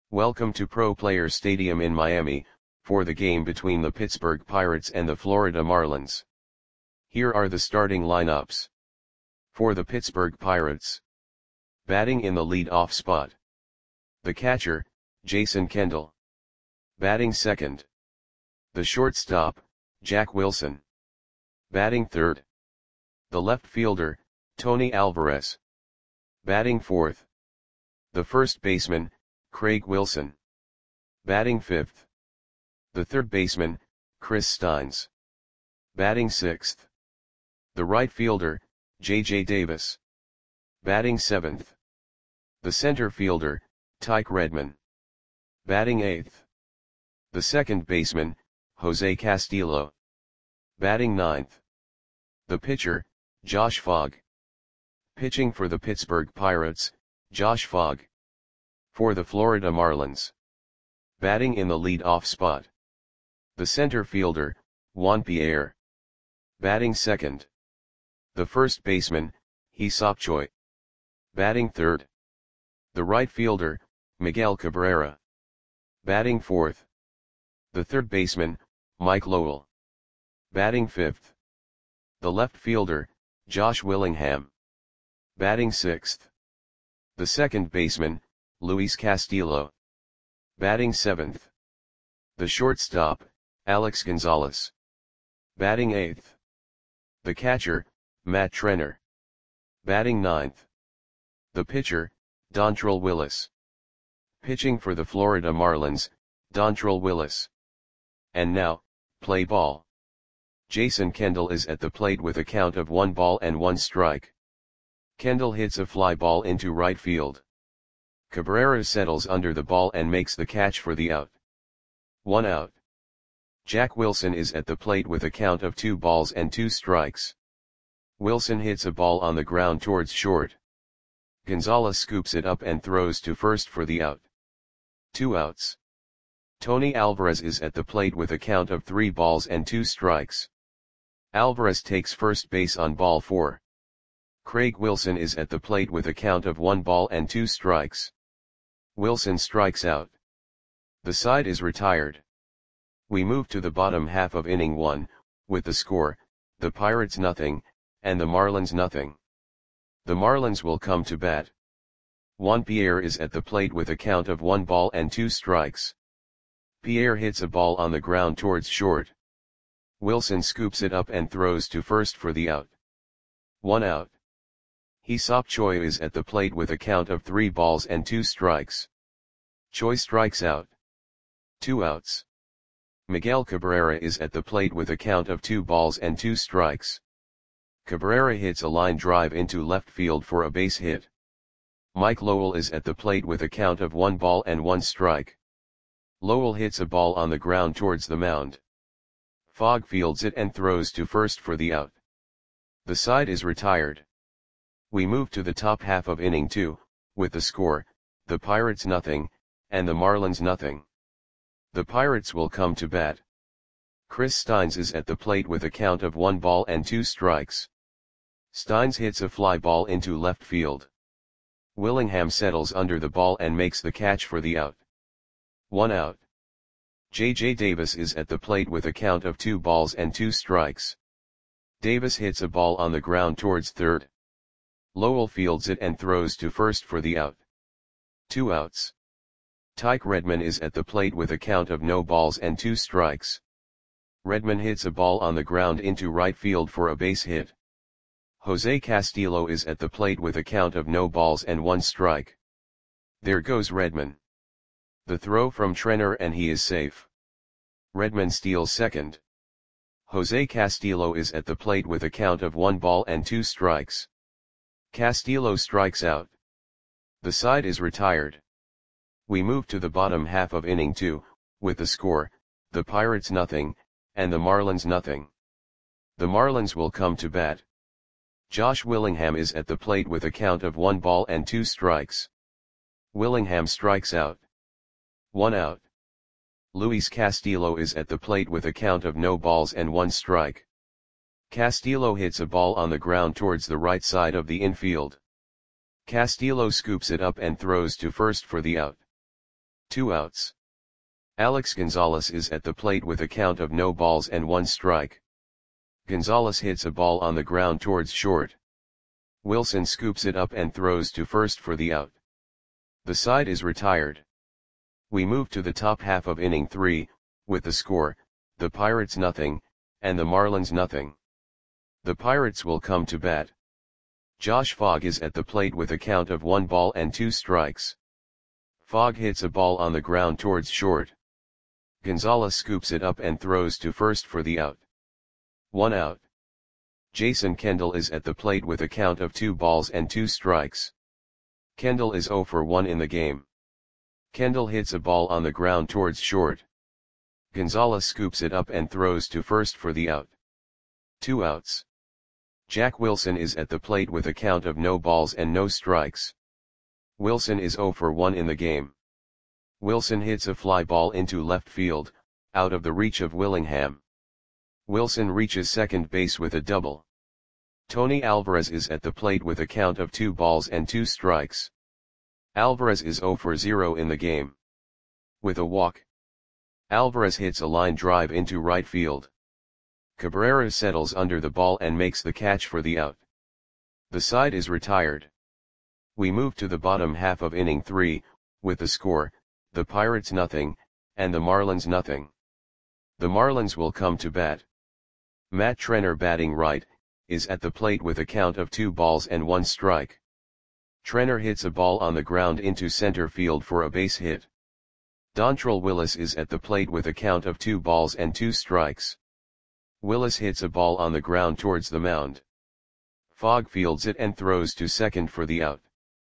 Welcome to Pro Player Stadium in Miami, for the game between the Pittsburgh Pirates and the Florida Marlins. Here are the starting lineups. For the Pittsburgh Pirates. Batting in the lead-off spot. The catcher, Jason Kendall. Batting second. The shortstop, Jack Wilson. Batting third. The left fielder, Tony Alvarez. Batting fourth. The first baseman, Craig Wilson. Batting fifth. The third baseman, Chris Steins. Batting sixth. The right fielder, J.J. Davis. Batting seventh. The center fielder, Tyke Redmon. Batting eighth. The second baseman, Jose Castillo. Batting ninth. The pitcher, Josh Fogg. Pitching for the Pittsburgh Pirates, Josh Fogg. For the Florida Marlins. Batting in the lead-off spot. The center fielder, Juan Pierre. Batting second. The first baseman, Hee-Seop Choi. Batting third. The right fielder, Miguel Cabrera. Batting fourth. The third baseman, Mike Lowell. Batting fifth. The left fielder, Josh Willingham. Batting sixth. The second baseman, Luis Castillo. Batting seventh. The shortstop, Alex Gonzalez. Batting eighth. The catcher, Matt Trenner. Batting ninth. The pitcher, Dontrelle Willis. Pitching for the Florida Marlins, Dontrelle Willis. And now, play ball. Jason Kendall is at the plate with a count of 1-1 Kendall hits a fly ball into right field. Cabrera settles under the ball and makes the catch for the out. 1 out. Jack Wilson is at the plate with a count of 2-2. Wilson hits a ball on the ground towards short. Gonzalez scoops it up and throws to first for the out. 2 outs. Tony Alvarez is at the plate with a count of 3-2. Alvarez takes first base on ball 4. Craig Wilson is at the plate with a count of 1-2. Wilson strikes out. The side is retired. We move to the bottom half of inning 1, with the score, the Pirates nothing, and the Marlins nothing. The Marlins will come to bat. Juan Pierre is at the plate with a count of 1-2. Pierre hits a ball on the ground towards short. Wilson scoops it up and throws to first for the out. 1 out. Hee-Seop Choi is at the plate with a count of 3-2. Choi strikes out. 2 outs. Miguel Cabrera is at the plate with a count of 2-2. Cabrera hits a line drive into left field for a base hit. Mike Lowell is at the plate with a count of 1-1. Lowell hits a ball on the ground towards the mound. Fogg fields it and throws to first for the out. The side is retired. We move to the top half of inning 2, with the score, the Pirates nothing, and the Marlins nothing. The Pirates will come to bat. Chris Steins is at the plate with a count of 1-2. Steins hits a fly ball into left field. Willingham settles under the ball and makes the catch for the out. 1 out. J.J. Davis is at the plate with a count of 2-2. Davis hits a ball on the ground towards third. Lowell fields it and throws to first for the out. 2 outs. Tyke Redmon is at the plate with a count of 0-2. Redmon hits a ball on the ground into right field for a base hit. Jose Castillo is at the plate with a count of 0-1. There goes Redmon. The throw from Trenner and he is safe. Redmon steals second. Jose Castillo is at the plate with a count of 1-2. Castillo strikes out. The side is retired. We move to the bottom half of inning 2, with the score, the Pirates nothing, and the Marlins nothing. The Marlins will come to bat. Josh Willingham is at the plate with a count of 1-2. Willingham strikes out. 1 out. Luis Castillo is at the plate with a count of 0-1. Castillo hits a ball on the ground towards the right side of the infield. Castillo scoops it up and throws to first for the out. 2 outs. Alex Gonzalez is at the plate with a count of no balls and 1 strike. Gonzalez hits a ball on the ground towards short. Wilson scoops it up and throws to first for the out. The side is retired. We move to the top half of inning 3, with the score, the Pirates nothing, and the Marlins nothing. The Pirates will come to bat. Josh Fogg is at the plate with a count of 1 ball and 2 strikes. Fogg hits a ball on the ground towards short. Gonzalez scoops it up and throws to first for the out. 1 out. Jason Kendall is at the plate with a count of 2 balls and 2 strikes. Kendall is 0 for 1 in the game. Kendall hits a ball on the ground towards short. Gonzalez scoops it up and throws to first for the out. 2 outs. Jack Wilson is at the plate with a count of no balls and no strikes. Wilson is 0 for 1 in the game. Wilson hits a fly ball into left field, out of the reach of Willingham. Wilson reaches second base with a double. Tony Alvarez is at the plate with a count of 2 balls and 2 strikes. Alvarez is 0 for 0 in the game. With a walk, Alvarez hits a line drive into right field. Cabrera settles under the ball and makes the catch for the out. The side is retired. We move to the bottom half of inning 3, with the score, the Pirates nothing, and the Marlins nothing. The Marlins will come to bat. Matt Trenner, batting right, is at the plate with a count of 2 balls and 1 strike. Trenner hits a ball on the ground into center field for a base hit. Dontrelle Willis is at the plate with a count of 2 balls and 2 strikes. Willis hits a ball on the ground towards the mound. Fogg fields it and throws to second for the out.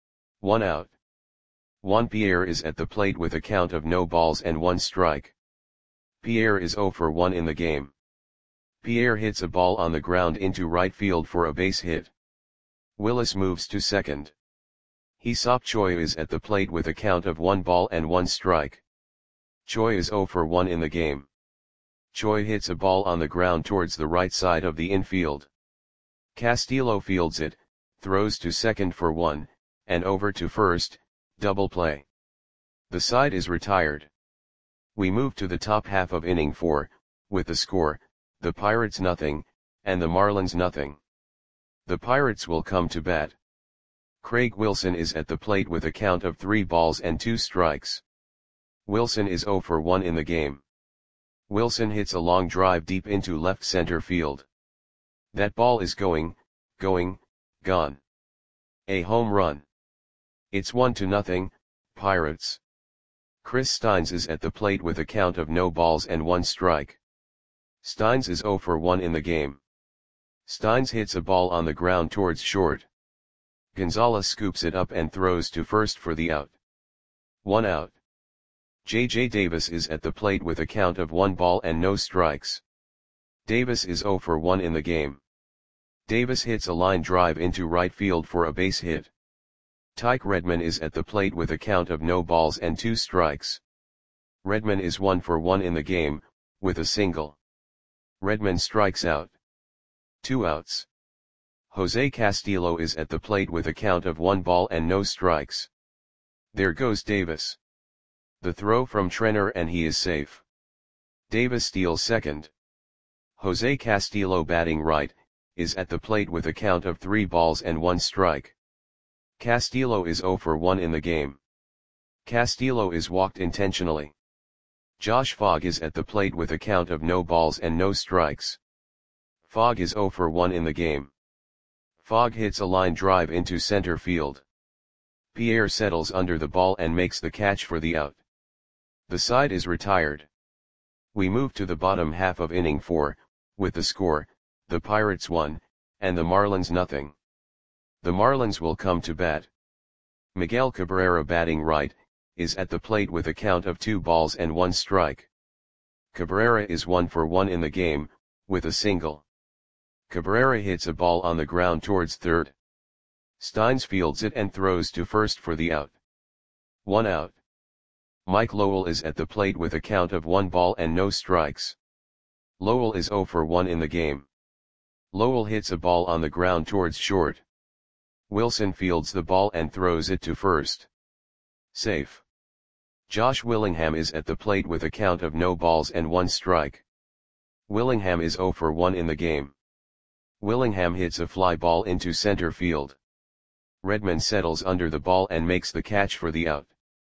1 out. Juan Pierre is at the plate with a count of no balls and 1 strike. Pierre is 0 for 1 in the game. Pierre hits a ball on the ground into right field for a base hit. Willis moves to second. Hee-Seop Choi is at the plate with a count of 1 ball and 1 strike. Choi is 0 for 1 in the game. Choi hits a ball on the ground towards the right side of the infield. Castillo fields it, throws to second for 1, and over to first, double play. The side is retired. We move to the top half of inning 4, with the score, the Pirates nothing, and the Marlins nothing. The Pirates will come to bat. Craig Wilson is at the plate with a count of 3 balls and 2 strikes. Wilson is 0 for 1 in the game. Wilson hits a long drive deep into left center field. That ball is gone. A home run. It's 1-0, Pirates. Chris Steins is at the plate with a count of no balls and 1 strike. Steins is 0 for 1 in the game. Steins hits a ball on the ground towards short. Gonzalez scoops it up and throws to first for the out. 1 out. J.J. Davis is at the plate with a count of 1 ball and no strikes. Davis is 0 for 1 in the game. Davis hits a line drive into right field for a base hit. Tyke Redman is at the plate with a count of no balls and 2 strikes. Redman is 1 for 1 in the game, with a single. Redman strikes out. 2 outs. Jose Castillo is at the plate with a count of 1 ball and no strikes. There goes Davis. The throw from Trenner and he is safe. Davis steals second. Jose Castillo, batting right, is at the plate with a count of 3 balls and 1 strike. Castillo is 0 for 1 in the game. Castillo is walked intentionally. Josh Fogg is at the plate with a count of no balls and no strikes. Fogg is 0 for 1 in the game. Fogg hits a line drive into center field. Pierre settles under the ball and makes the catch for the out. The side is retired. We move to the bottom half of inning 4, with the score, the Pirates 1, and the Marlins nothing. The Marlins will come to bat. Miguel Cabrera, batting right, is at the plate with a count of 2 balls and 1 strike. Cabrera is 1 for 1 in the game, with a single. Cabrera hits a ball on the ground towards third. Steins fields it and throws to first for the out. 1 out. Mike Lowell is at the plate with a count of 1 ball and no strikes. Lowell is 0 for 1 in the game. Lowell hits a ball on the ground towards short. Wilson fields the ball and throws it to first. Safe. Josh Willingham is at the plate with a count of no balls and 1 strike. Willingham is 0 for 1 in the game. Willingham hits a fly ball into center field. Redman settles under the ball and makes the catch for the out.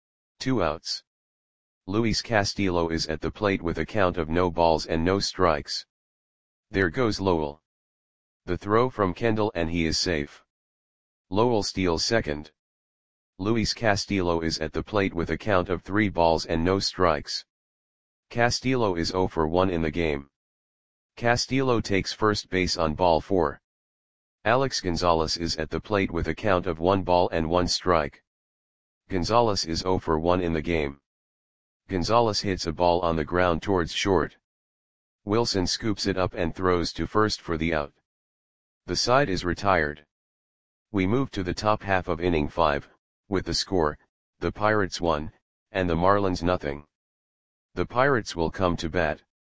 2 outs. Luis Castillo is at the plate with a count of no balls and no strikes. There goes Lowell. The throw from Kendall and he is safe. Lowell steals second. Luis Castillo is at the plate with a count of 3 balls and no strikes. Castillo is 0 for 1 in the game. Castillo takes first base on ball 4. Alex Gonzalez is at the plate with a count of 1 ball and 1 strike. Gonzalez is 0 for 1 in the game. Gonzalez hits a ball on the ground towards short. Wilson scoops it up and throws to first for the out. The side is retired. We move to the top half of inning 5, with the score, the Pirates 1, and the Marlins 0. The Pirates will come to bat.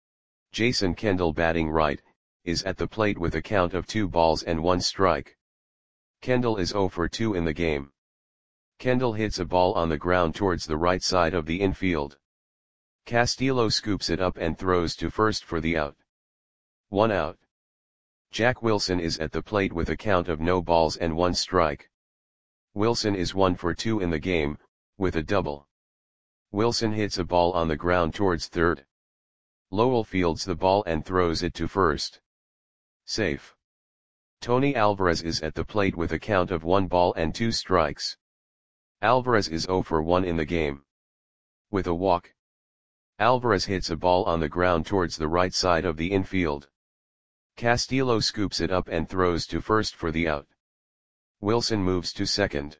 Jason Kendall, batting right, is at the plate with a count of 2 balls and 1 strike. Kendall is 0 for 2 in the game. Kendall hits a ball on the ground towards the right side of the infield. Castillo scoops it up and throws to first for the out. 1 out. Jack Wilson is at the plate with a count of no balls and 1 strike. Wilson is 1 for 2 in the game, with a double. Wilson hits a ball on the ground towards third. Lowell fields the ball and throws it to first. Safe. Tony Alvarez is at the plate with a count of 1 ball and 2 strikes. Alvarez is 0 for 1 in the game. With a walk. Alvarez hits a ball on the ground towards the right side of the infield. Castillo scoops it up and throws to first for the out. Wilson moves to second.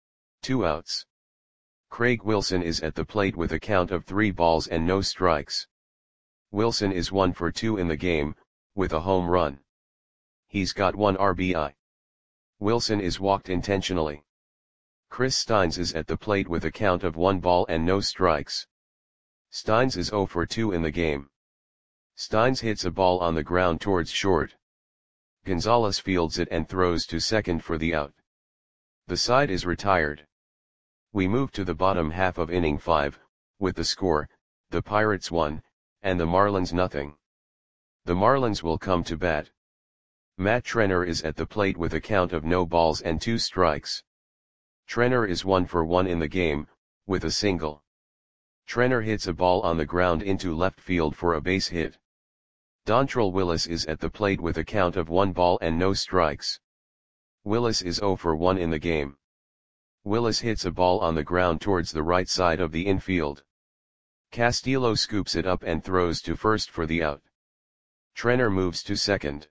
2 outs. Craig Wilson is at the plate with a count of 3 balls and no strikes. Wilson is 1 for 2 in the game, with a home run. He's got 1 RBI. Wilson is walked intentionally. Chris Steins is at the plate with a count of 1 ball and no strikes. Steins is 0 for 2 in the game. Steins hits a ball on the ground towards short. Gonzalez fields it and throws to second for the out. The side is retired. We move to the bottom half of inning 5, with the score, the Pirates 1, and the Marlins 0. The Marlins will come to bat. Matt Trenner is at the plate with a count of no balls and 2 strikes. Trenner is 1 for 1 in the game, with a single. Trenner hits a ball on the ground into left field for a base hit. Dontrelle Willis is at the plate with a count of 1 ball and no strikes. Willis is 0 for 1 in the game. Willis hits a ball on the ground towards the right side of the infield. Castillo scoops it up and throws to first for the out. Trenner moves to second.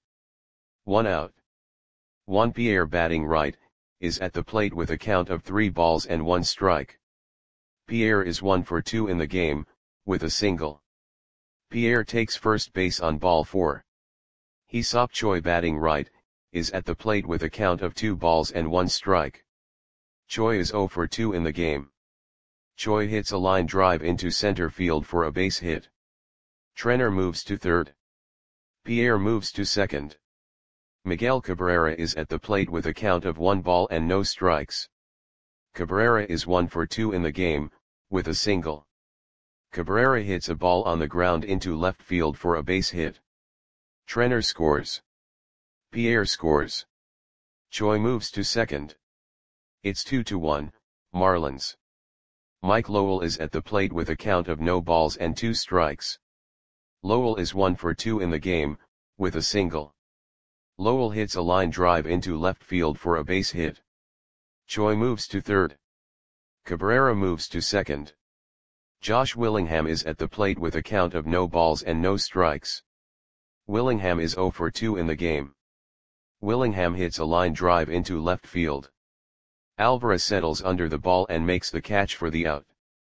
1 out. Juan Pierre, batting right, is at the plate with a count of 3 balls and 1 strike. Pierre is 1 for 2 in the game, with a single. Pierre takes first base on ball 4. Hee-Seop Choi, batting right, is at the plate with a count of 2 balls and 1 strike. Choi is 0 for 2 in the game. Choi hits a line drive into center field for a base hit. Trenner moves to third. Pierre moves to second. Miguel Cabrera is at the plate with a count of 1 ball and no strikes. Cabrera is 1 for 2 in the game, with a single. Cabrera hits a ball on the ground into left field for a base hit. Trenner scores. Pierre scores. Choi moves to second. It's 2-1, Marlins. Mike Lowell is at the plate with a count of no balls and 2 strikes. Lowell is 1 for 2 in the game, with a single. Lowell hits a line drive into left field for a base hit. Choi moves to third. Cabrera moves to second. Josh Willingham is at the plate with a count of no balls and no strikes. Willingham is 0 for 2 in the game. Willingham hits a line drive into left field. Alvarez settles under the ball and makes the catch for the out.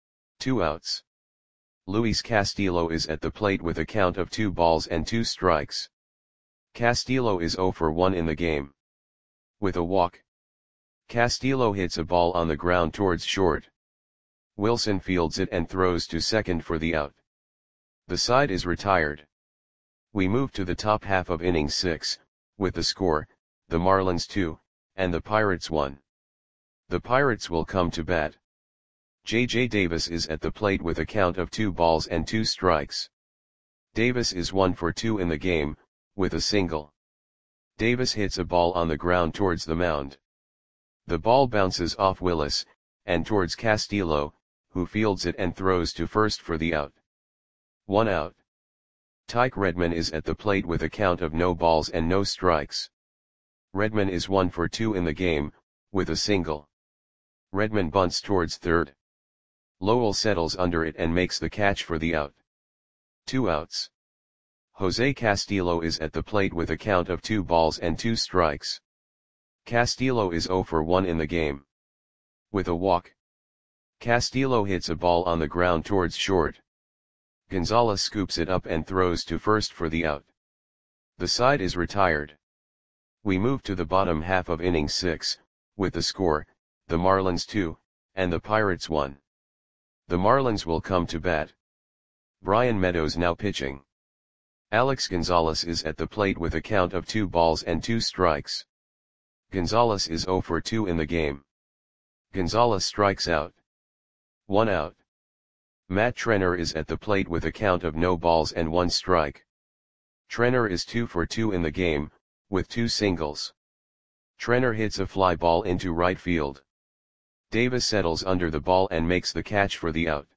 2 outs. Luis Castillo is at the plate with a count of 2 balls and 2 strikes. Castillo is 0 for 1 in the game. With a walk. Castillo hits a ball on the ground towards short. Wilson fields it and throws to second for the out. The side is retired. We move to the top half of inning 6, with the score, the Marlins 2, and the Pirates 1. The Pirates will come to bat. J.J. Davis is at the plate with a count of 2 balls and 2 strikes. Davis is 1 for 2 in the game, with a single. Davis hits a ball on the ground towards the mound. The ball bounces off Willis, and towards Castillo, who fields it and throws to first for the out. 1 out. Tyke Redman is at the plate with a count of no balls and no strikes. Redman is 1 for 2 in the game, with a single. Redman bunts towards third. Lowell settles under it and makes the catch for the out. 2 outs. Jose Castillo is at the plate with a count of 2 balls and 2 strikes. Castillo is 0 for 1 in the game. With a walk. Castillo hits a ball on the ground towards short. Gonzalez scoops it up and throws to first for the out. The side is retired. We move to the bottom half of inning 6, with the score, the Marlins 2, and the Pirates 1. The Marlins will come to bat. Brian Meadows now pitching. Alex Gonzalez is at the plate with a count of 2 balls and 2 strikes. Gonzalez is 0 for 2 in the game. Gonzalez strikes out. 1 out. Matt Trenner is at the plate with a count of no balls and 1 strike. Trenner is 2 for 2 in the game, with 2 singles. Trenner hits a fly ball into right field. Davis settles under the ball and makes the catch for the out.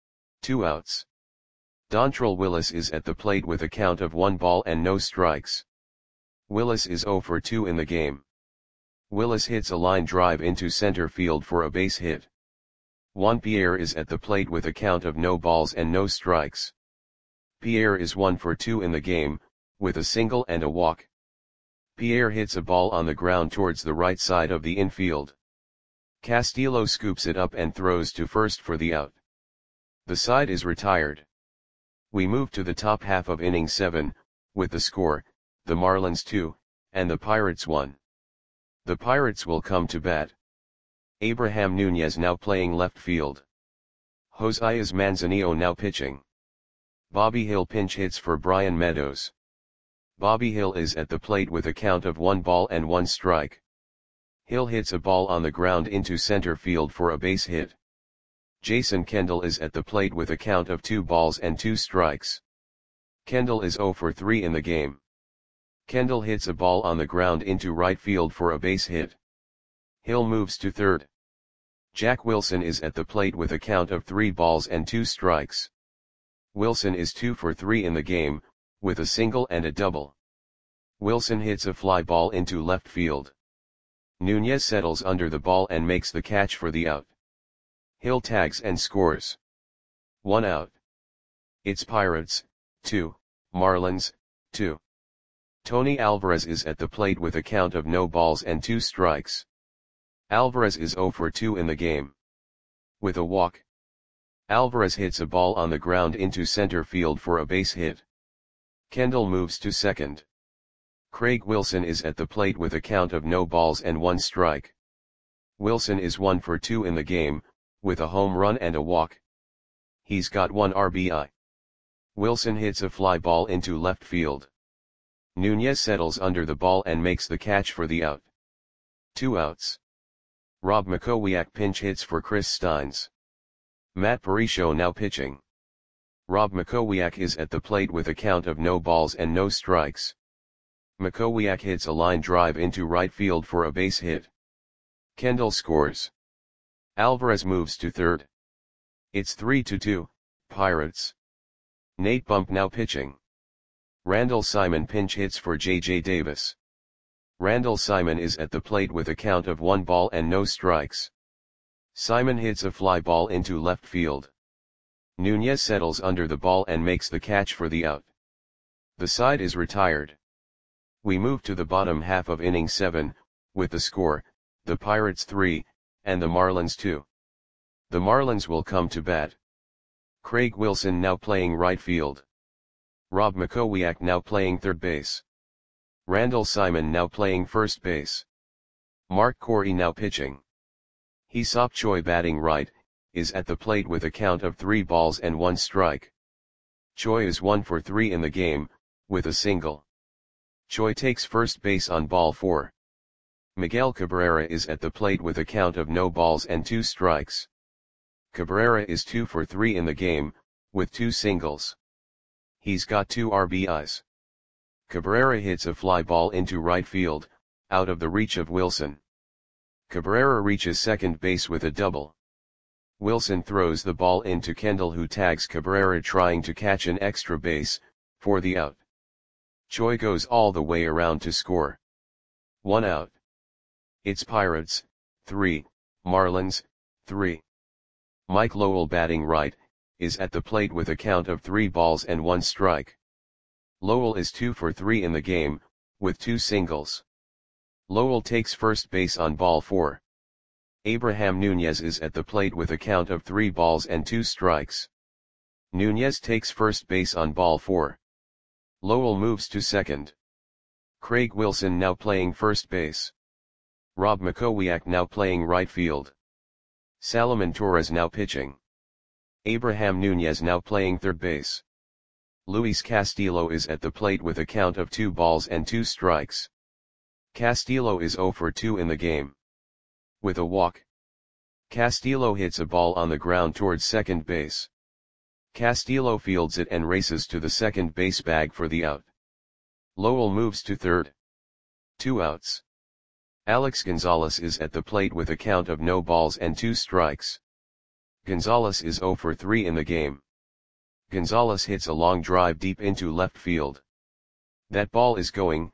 2 outs. Dontrelle Willis is at the plate with a count of 1 ball and no strikes. Willis is 0 for 2 in the game. Willis hits a line drive into center field for a base hit. Juan Pierre is at the plate with a count of no balls and no strikes. Pierre is 1 for 2 in the game, with a single and a walk. Pierre hits a ball on the ground towards the right side of the infield. Castillo scoops it up and throws to first for the out. The side is retired. We move to the top half of inning 7, with the score, the Marlins 2, and the Pirates 1. The Pirates will come to bat. Abraham Nunez now playing left field. Josias Manzanillo now pitching. Bobby Hill pinch hits for Brian Meadows. Bobby Hill is at the plate with a count of 1 ball and 1 strike. Hill hits a ball on the ground into center field for a base hit. Jason Kendall is at the plate with a count of 2 balls and 2 strikes. Kendall is 0 for 3 in the game. Kendall hits a ball on the ground into right field for a base hit. Hill moves to third. Jack Wilson is at the plate with a count of 3 balls and 2 strikes. Wilson is 2 for 3 in the game, with a single and a double. Wilson hits a fly ball into left field. Nunez settles under the ball and makes the catch for the out. Hill tags and scores. 1 out. It's Pirates, 2, Marlins, 2. Tony Alvarez is at the plate with a count of no balls and 2 strikes. Alvarez is 0 for 2 in the game. With a walk. Alvarez hits a ball on the ground into center field for a base hit. Kendall moves to second. Craig Wilson is at the plate with a count of no balls and 1 strike. Wilson is 1 for 2 in the game, with a home run and a walk. He's got 1 RBI. Wilson hits a fly ball into left field. Nunez settles under the ball and makes the catch for the out. 2 outs. Rob Makowiak pinch hits for Chris Steins. Matt Parisho now pitching. Rob Makowiak is at the plate with a count of no balls and no strikes. Makowiak hits a line drive into right field for a base hit. Kendall scores. Alvarez moves to third. It's 3-2, Pirates. Nate Bump now pitching. Randall Simon pinch hits for J.J. Davis. Randall Simon is at the plate with a count of 1 ball and no strikes. Simon hits a fly ball into left field. Nunez settles under the ball and makes the catch for the out. The side is retired. We move to the bottom half of inning 7, with the score, the Pirates 3, and the Marlins 2. The Marlins will come to bat. Craig Wilson now playing right field. Rob Makowiak now playing third base. Randall Simon now playing first base. Mark Corey now pitching. Hee-Seop Choi batting right, is at the plate with a count of 3 balls and 1 strike. Choi is 1 for 3 in the game, with a single. Choi takes first base on ball 4. Miguel Cabrera is at the plate with a count of no balls and 2 strikes. Cabrera is 2 for 3 in the game, with 2 singles. He's got 2 RBIs. Cabrera hits a fly ball into right field, out of the reach of Wilson. Cabrera reaches second base with a double. Wilson throws the ball into Kendall, who tags Cabrera trying to catch an extra base, for the out. Choi goes all the way around to score. 1 out. It's Pirates, 3, Marlins, 3. Mike Lowell, batting right, is at the plate with a count of 3 balls and 1 strike. Lowell is 2 for 3 in the game, with 2 singles. Lowell takes first base on ball 4. Abraham Nunez is at the plate with a count of 3 balls and 2 strikes. Nunez takes first base on ball 4. Lowell moves to second. Craig Wilson now playing first base. Rob Makowiak now playing right field. Salomon Torres now pitching. Abraham Nunez now playing third base. Luis Castillo is at the plate with a count of 2 balls and 2 strikes. Castillo is 0 for 2 in the game. With a walk. Castillo hits a ball on the ground towards second base. Castillo fields it and races to the second base bag for the out. Lowell moves to third. 2 outs. Alex Gonzalez is at the plate with a count of no balls and 2 strikes. Gonzalez is 0 for 3 in the game. Gonzalez hits a long drive deep into left field. That ball is gone.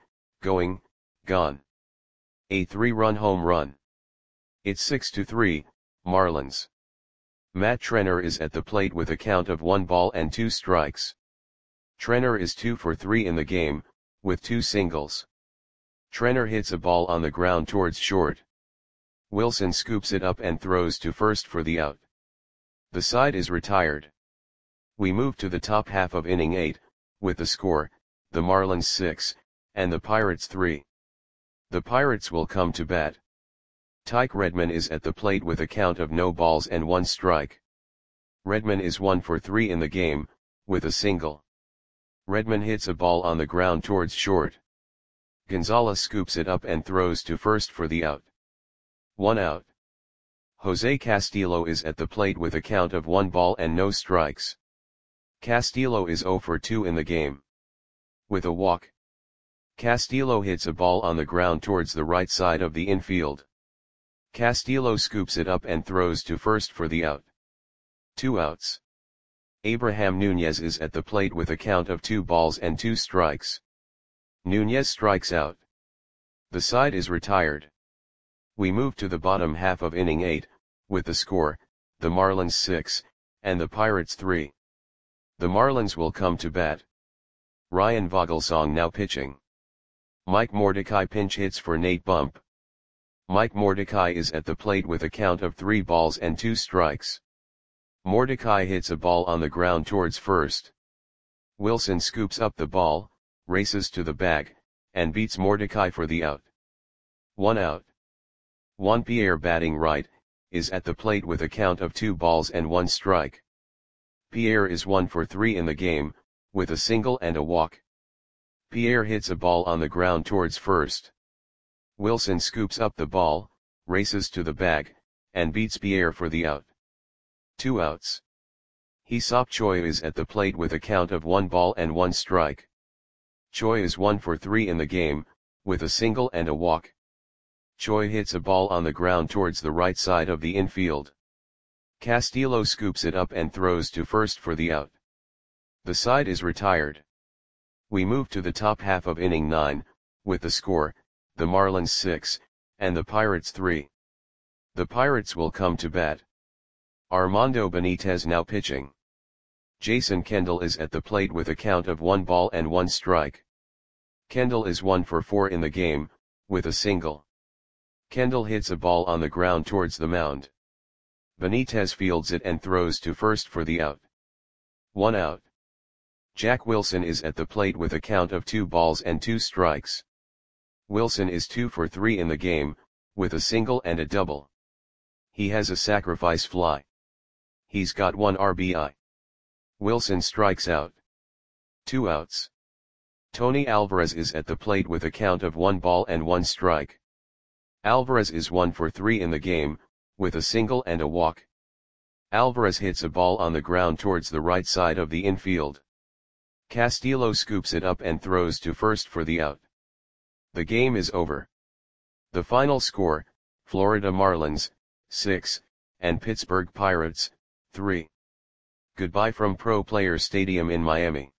A 3-run home run. It's 6-3, Marlins. Matt Trenner is at the plate with a count of 1 ball and 2 strikes. Trenner is 2 for 3 in the game, with 2 singles. Trenner hits a ball on the ground towards short. Wilson scoops it up and throws to first for the out. The side is retired. We move to the top half of inning 8, with the score, the Marlins 6, and the Pirates 3. The Pirates will come to bat. Tyke Redman is at the plate with a count of no balls and 1 strike. Redman is 1 for 3 in the game, with a single. Redman hits a ball on the ground towards short. Gonzalez scoops it up and throws to first for the out. 1 out. Jose Castillo is at the plate with a count of 1 ball and no strikes. Castillo is 0 for 2 in the game. With a walk. Castillo hits a ball on the ground towards the right side of the infield. Castillo scoops it up and throws to first for the out. 2 outs. Abraham Nunez is at the plate with a count of 2 balls and 2 strikes. Nunez strikes out. The side is retired. We move to the bottom half of inning 8, with the score, the Marlins 6, and the Pirates 3. The Marlins will come to bat. Ryan Vogelsong now pitching. Mike Mordecai pinch hits for Nate Bump. Mike Mordecai is at the plate with a count of 3 balls and 2 strikes. Mordecai hits a ball on the ground towards first. Wilson scoops up the ball, races to the bag, and beats Mordecai for the out. 1 out. Juan Pierre, batting right, is at the plate with a count of 2 balls and 1 strike. Pierre is 1 for 3 in the game, with a single and a walk. Pierre hits a ball on the ground towards first. Wilson scoops up the ball, races to the bag, and beats Pierre for the out. 2 outs. Hee-Seop Choi is at the plate with a count of 1 ball and 1 strike. Choi is 1 for 3 in the game, with a single and a walk. Choi hits a ball on the ground towards the right side of the infield. Castillo scoops it up and throws to first for the out. The side is retired. We move to the top half of inning 9, with the score, the Marlins 6, and the Pirates 3. The Pirates will come to bat. Armando Benitez now pitching. Jason Kendall is at the plate with a count of 1 ball and 1 strike. Kendall is 1 for 4 in the game, with a single. Kendall hits a ball on the ground towards the mound. Benitez fields it and throws to first for the out. 1 out. Jack Wilson is at the plate with a count of 2 balls and 2 strikes. Wilson is 2 for 3 in the game, with a single and a double. He has a sacrifice fly. He's got 1 RBI. Wilson strikes out. 2 outs. Tony Alvarez is at the plate with a count of 1 ball and 1 strike. Alvarez is 1 for 3 in the game, with a single and a walk. Alvarez hits a ball on the ground towards the right side of the infield. Castillo scoops it up and throws to first for the out. The game is over. The final score, Florida Marlins, 6, and Pittsburgh Pirates, 3. Goodbye from Pro Players Stadium in Miami.